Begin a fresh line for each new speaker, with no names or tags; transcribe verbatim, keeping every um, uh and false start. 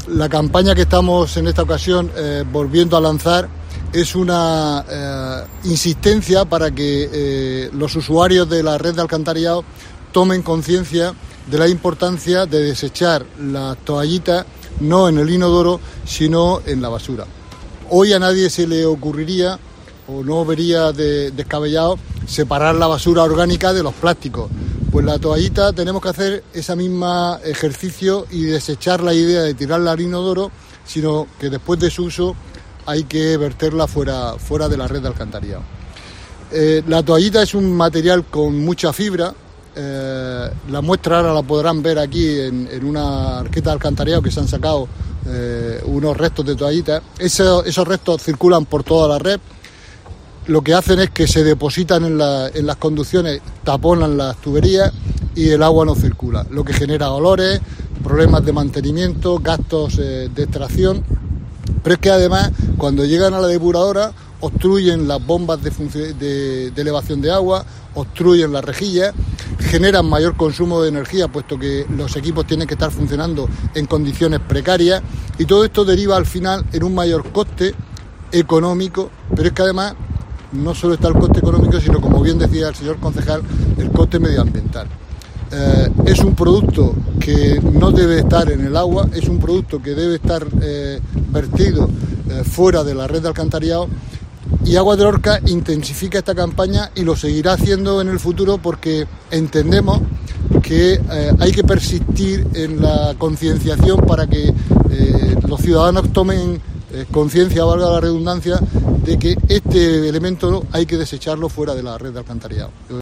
La campaña que estamos en esta ocasión eh, volviendo a lanzar es una eh, insistencia para que eh, los usuarios de la red de alcantarillado tomen conciencia de la importancia de desechar las toallitas no en el inodoro, sino en la basura. Hoy a nadie se le ocurriría o no vería de, descabellado separar la basura orgánica de los plásticos. Pues la toallita tenemos que hacer ese mismo ejercicio y desechar la idea de tirarla al inodoro, sino que después de su uso hay que verterla fuera, fuera de la red de alcantarillado. Eh, la toallita es un material con mucha fibra. Eh, la muestra ahora la podrán ver aquí en, en una arqueta de alcantarillado que se han sacado eh, unos restos de toallitas. Esos, esos restos circulan por toda la red. Lo que hacen es que se depositan en, la, en las conducciones, taponan las tuberías y el agua no circula, lo que genera olores, problemas de mantenimiento, gastos eh, de extracción. Pero es que además, cuando llegan a la depuradora, obstruyen las bombas de, func- de, de elevación de agua, obstruyen las rejillas, generan mayor consumo de energía, puesto que los equipos tienen que estar funcionando en condiciones precarias, y todo esto deriva al final en un mayor coste económico, pero es que además no solo está el coste económico, sino, como bien decía el señor concejal, el coste medioambiental. Eh, es un producto que no debe estar en el agua, es un producto que debe estar eh, vertido eh, fuera de la red de alcantarillado, y Aguas de Lorca intensifica esta campaña y lo seguirá haciendo en el futuro, porque entendemos que eh, hay que persistir en la concienciación para que eh, los ciudadanos tomen eh, conciencia, valga la redundancia, de que este elemento hay que desecharlo fuera de la red de alcantarillado.